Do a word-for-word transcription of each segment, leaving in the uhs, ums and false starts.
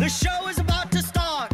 The show is about to start.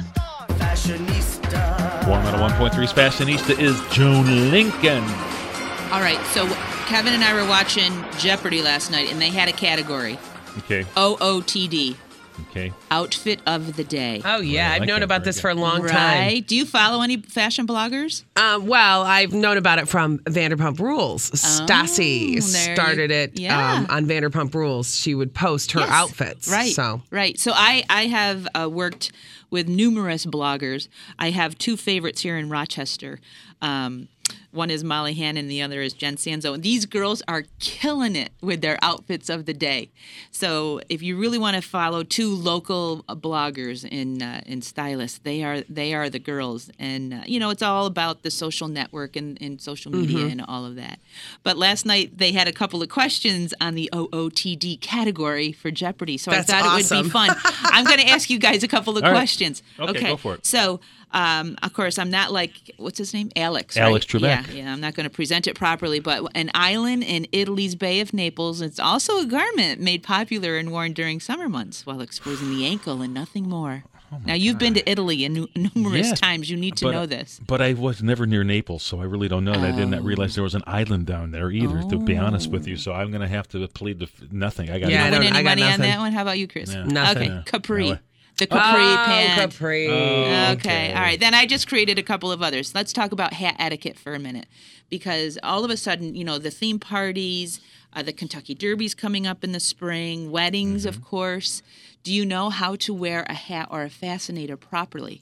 Fashionista. one oh one point three's Fashionista is Joan Lincoln. All right, so Kevin and I were watching Jeopardy last night, and they had a category. Okay. O O T D. Okay. Outfit of the day. Oh, yeah. I I've like known that. about Very this good. for a long right? time. Do you follow any fashion bloggers? Um, well, I've known about it from Vanderpump Rules. Stassi Oh, there you- started it yeah. um, on Vanderpump Rules. She would post her Yes. outfits. Right. So Right. So I, I have uh, worked with numerous bloggers. I have two favorites here in Rochester. Um, one is Molly Hannon, the other is Jen Sanzo. And these girls are killing it with their outfits of the day. So if you really want to follow two local uh, bloggers and uh, and stylists, they are they are the girls. And uh, you know, it's all about the social network and, and social media Mm-hmm. and all of that. But last night they had a couple of questions on the O O T D category for Jeopardy. So That's I thought it would awesome. be fun. I'm going to ask you guys a couple of All right. questions. Okay, go for it. So, um, of course, I'm not like, what's his name? Alex. Alex right? Trebek. Yeah, yeah. I'm not going to present it properly, but an island in Italy's Bay of Naples. It's also a garment made popular and worn during summer months while exposing the ankle and nothing more. Now, you've been to Italy in nu- numerous Yes, times. You need to but, know this. But I was never near Naples, so I really don't know. And I did not realize there was an island down there either, to be honest with you. So I'm going to have to plead the f- nothing. I got Yeah, I Win don't- any I got money on nothing. that one? How about you, Chris? Yeah. Nothing. Okay, Yeah. Capri. No. The Capri oh, pant. Capri. Oh. Okay. All right. Then I just created a couple of others. Let's talk about hat etiquette for a minute, because all of a sudden, you know, the theme parties, uh, the Kentucky Derby's coming up in the spring, weddings, Mm-hmm. of course. Do you know how to wear a hat or a fascinator properly?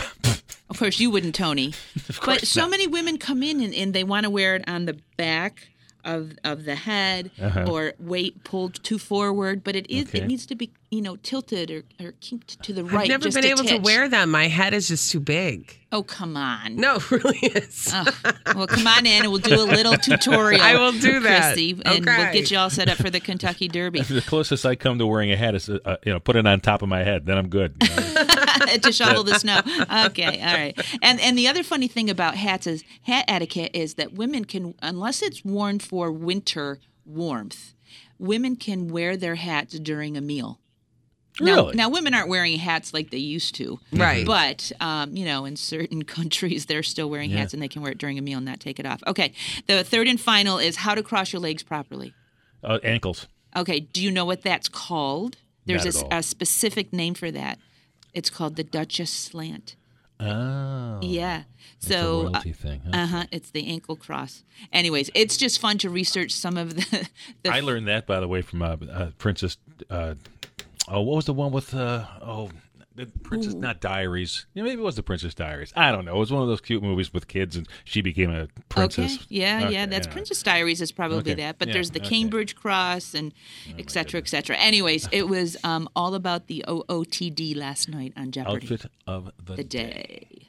Of course, you wouldn't, Tony. But so many women come in and, and they want to wear it on the back of of the head Uh-huh. or weight pulled too forward, but it is Okay. it needs to be, you know, tilted or, or kinked to the right. I've never just been a able to titch. wear them. My head is just too big. Oh, come on. No, it really is. Oh, well, come on in and we'll do a little tutorial. I will do that. Chrissy, and we'll Okay. get you all set up for the Kentucky Derby. The closest I come to wearing a hat is, uh, you know, put it on top of my head. Then I'm good. You know? To shovel the snow. Okay, all right. And and the other funny thing about hats is hat etiquette is that women can, unless it's worn for winter warmth, women can wear their hats during a meal. Now, Really? now, women aren't wearing hats like they used to. Right. But, um, you know, in certain countries, they're still wearing Yeah. hats and they can wear it during a meal and not take it off. Okay. The third and final is how to cross your legs properly. Uh, ankles. Okay. Do you know what that's called? There's Not a, at all. a specific name for that. It's called the Duchess slant. Oh. Yeah. It's So, a royalty thing. Huh? uh huh. It's the ankle cross. Anyways, it's just fun to research some of the. the I learned that, by the way, from uh, uh, Princess. Uh, oh, what was the one with? Uh, oh, the Princess, not Diaries. Yeah, maybe it was the Princess Diaries. I don't know. It was one of those cute movies with kids, and she became a princess. Okay. Yeah, Okay, yeah. That's yeah. Princess Diaries is probably Okay. that. But Yeah, there's the okay. Cambridge Cross and et cetera, et cetera. Anyways, it was um, all about the O O T D last night on Jeopardy. Outfit of the, the day.